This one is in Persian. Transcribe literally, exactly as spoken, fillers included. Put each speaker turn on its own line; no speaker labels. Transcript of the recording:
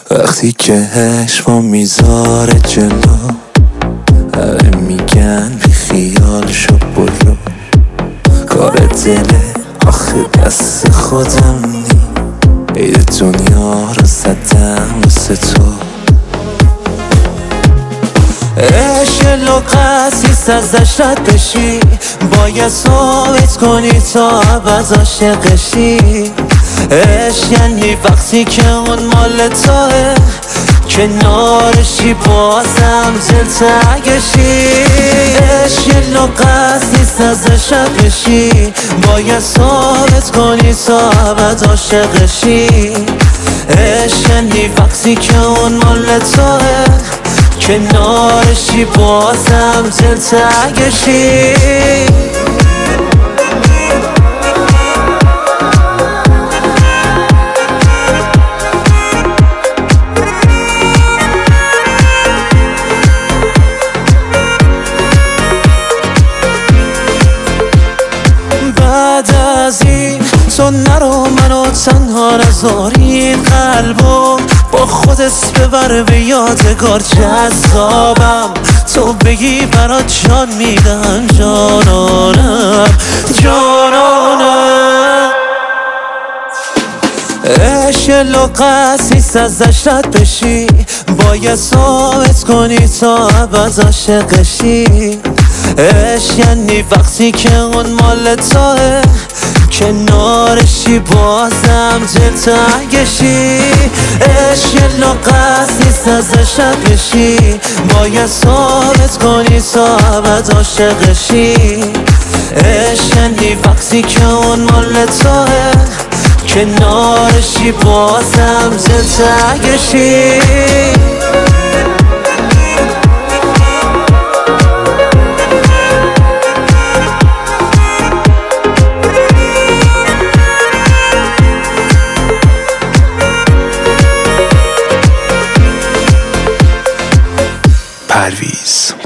وقتی که عشقا میذاره جلو، همه میگن بی خیال شو برو. کار دله آخه دست خودم نی، عید دنیا رو زدم واسه تو. عشق لقصیست ازش رد بشی، باید ثابت کنی تا عوض عاشقشی. عشق یعنی وقتی که اون مال توه، کنارشی بازم دلتنگشی. عشق لقصیست ازش رد بشی، باید ثابت کنی تا عوض عاشقشی. عشق یعنی وقتی که اون مال توه، کنارشی بازم دلتنگشی. بعد از این تو نرو منو تنها نذاری، قلبو با خودت ببر به یادگار جذابم. تو بگی برات جان میدم، جانانم جانانم. عشق لقصیست ازش رد بشی، باید ثابت کنی تا عوض عاشقشی. عشق یعنی وقتی که اون مال توه، کنارشی بازم دلتنگشی. عشق لقصیست ازش رد بشی، باید ثابت کنی تا ابد عاشقشی. عشق یعنی وقتی که اون مال توه، کنارشی بازم دلتنگشی. پرویز.